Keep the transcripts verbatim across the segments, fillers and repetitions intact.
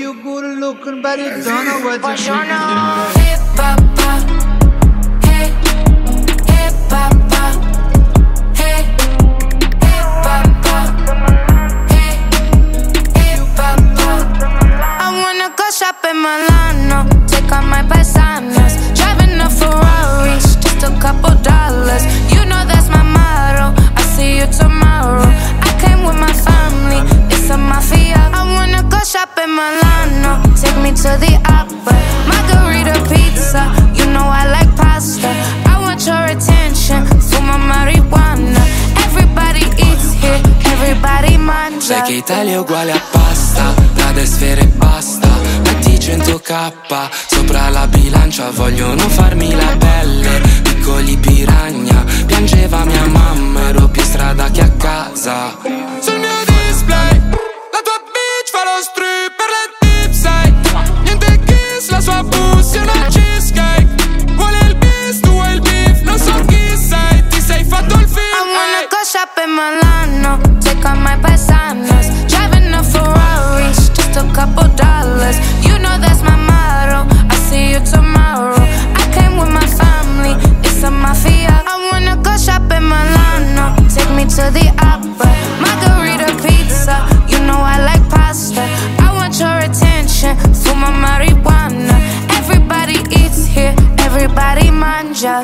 you good looking, but you don't know what to do. Hip hop, hey, hip hop, hey, hip hop, hey, hip hop. I wanna go shop in Milano, take all my paisanos, driving a Ferrari, just a couple dollars. You know that's my motto. I see you tomorrow. I came with my family, it's a mafia. I wanna go shop in Milano, take me to the opera, margarita pizza. You know I like pasta. I want your attention, fuma marijuana. Everybody eats here, everybody mangia. Sai che Italia è uguale a pasta, Prada e sfere e basta. Metti cento k sopra la bilancia, vogliono farmi la pelle. Piccoli piragna, piangeva mia mamma, ero più strada che a casa. Sul mio display, la tua bitch fa lo stripper, le tip sai. Niente kiss, la sua pussy è una cheesecake. Vuole il bis, tu vuoi il beef, non so chi sei, ti sei fatto il film. I wanna go shop in Milano, take all my paisanos, driving a Ferrari, just a couple dollars. You know that's my motto, I see you tomorrow. I came with my family, it's a mafia. I wanna go shop in Milano, take me to the opera, margarita pizza. You know I like pasta. I want your attention, fuma marijuana. Everybody eats here, everybody mangia.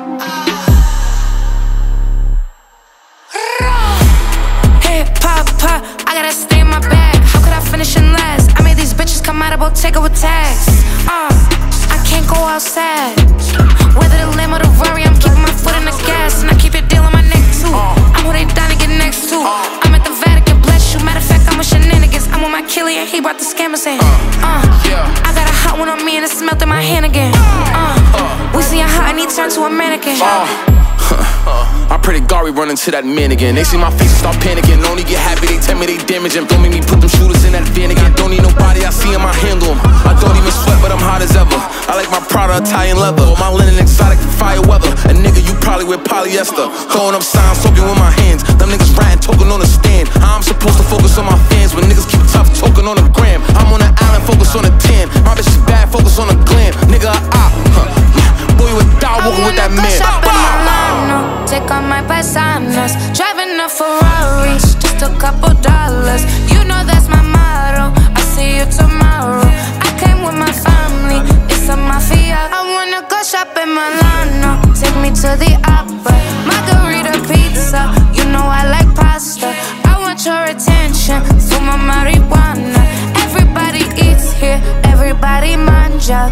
Hip hop, pop, I gotta stay in my bag. How could I finish in last? I made these bitches come out of Bottega with tags. Uh, I can't go outside. Whether the limb or the Rari, I'm keeping my foot in the gas, and I keep your deal on my neck too. I'm who they down to get next to. I'm at the Vatican, bless you. Matter of fact, I'm with shenanigans. I'm with my Killy and he brought the scammers in. Uh, I got a hot one on me and it's melting my hand again. Uh, we see a hot and he turned to a mannequin. I pray to God we run into that man again. They see my face and start panicking. Only get happy, they tell me they damaging. Don't make me put them shooters in that van again. Don't need nobody, I see him, I handle him. I don't even sweat, but I'm hot as ever. I like my Prada Italian leather, my linen exotic for fire weather. A nigga, you probably wear polyester. Throwing up signs, talking with my hands. Them niggas ratting, talking on the stand. I'm supposed to focus on my fans when niggas keep tough, talking on the gram. I'm on the island, focus on the tan. My bitch is bad, focus on the glam. Nigga, I, huh. Boy, you a dog walking with that man. Take all my paisanos, driving a Ferrari, just a couple dollars. You know that's my motto, I see you tomorrow. I came with my family, it's a mafia. I wanna go shop in Milano, take me to the opera, margarita pizza. You know I like pasta. I want your attention, fuma marijuana. Everybody eats here, everybody mangia.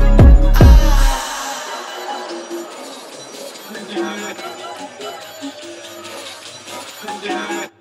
Yeah.